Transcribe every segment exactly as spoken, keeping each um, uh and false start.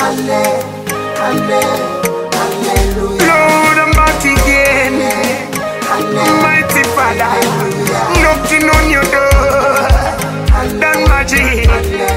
Lord, I'm back again. Mighty Father, knocking on your door. That magic.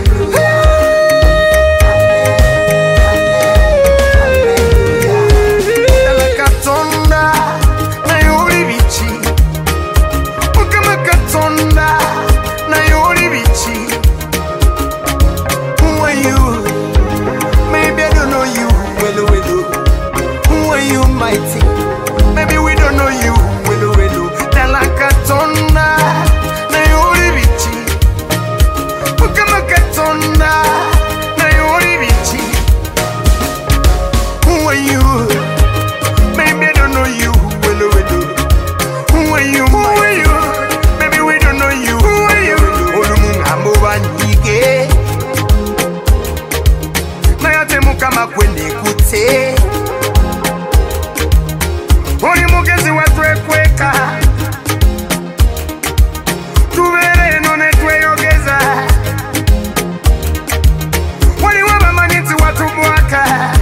Katonda, na yori bichi. Ukama katonda, na yori bichi. Who are you? Maybe I don't know you. Well, well, who are you, mighty? Maybe we don't know you. Well, well, Dala katonda, na yori bichi. Ukama katonda, na yori bichi. Who are you? Maybe I don't know you. Well, well, who are you? Who are you? Maybe we don't know you. Who are you? Olumungambo wanike. Kama kwende kute Oli mugezi watwekweka Tubere none tweyogeza Oli wabamanyiti watubwaka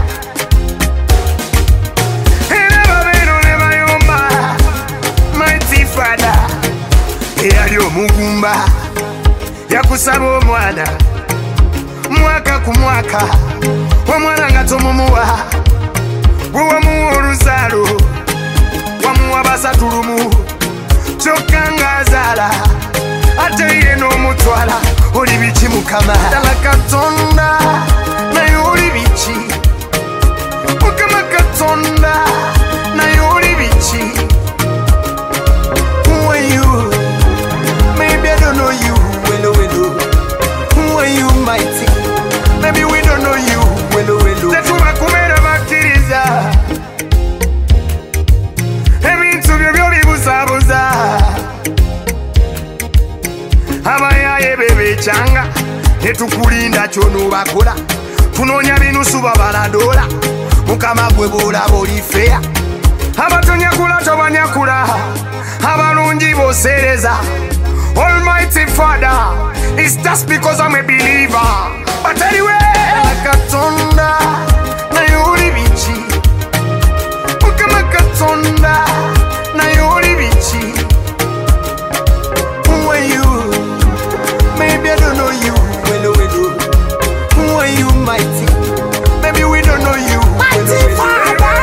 Era babero ne bayomba Mighty Father Eyali omugumba Yakusaba omwana Mwaka ku mwaka Omwana nga tomumuwa Wamuwa oluzalo Wamuwa basatulumu Kyokka ng'azaala Ate ye n'omutwala Oli biki Mukama Ddala Katonda naye oli biki Mukama Katonda naye oli biki Who are you? Maybe I don't know you. Well, well, who are you, mighty? Maybe we don't know you. Well, well, tetuba kumera bakiriza ebintu byo byo bibuzabuza abayaye bebechanga netukulinda kyono bakola tunoonya binusu babaladola Mukama gwe bolaba olifeya abatonyakula tobanyakula abalungi bosereza Almighty Father, it's just because I'm a believer. But anyway, Katonda, na yori bichi. Mukama Katonda, na yori bichi. Who are you? Maybe I don't know you. Well, well, who are you, mighty? Maybe we don't know you. Mighty Father.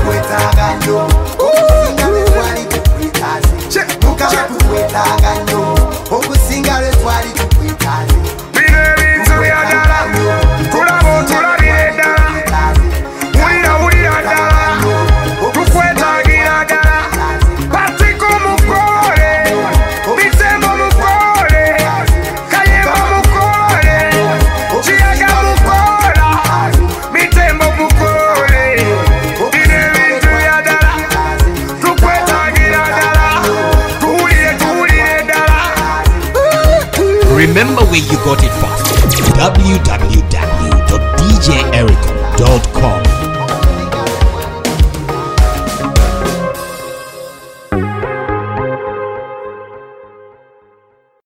Singale twali tukwitaze bine bintu byadala tulabo tulabire ddala wulira wulira ddala tukwetagira ddala Patiko mukole Bitembo mukole Kayembo mukole Chiyaga mukola Bitembo mukole bine bintu byadala tukwetagira ddala tuwulire tuwulire ddala. Remember where you got it from. w w w dot d j eric dot com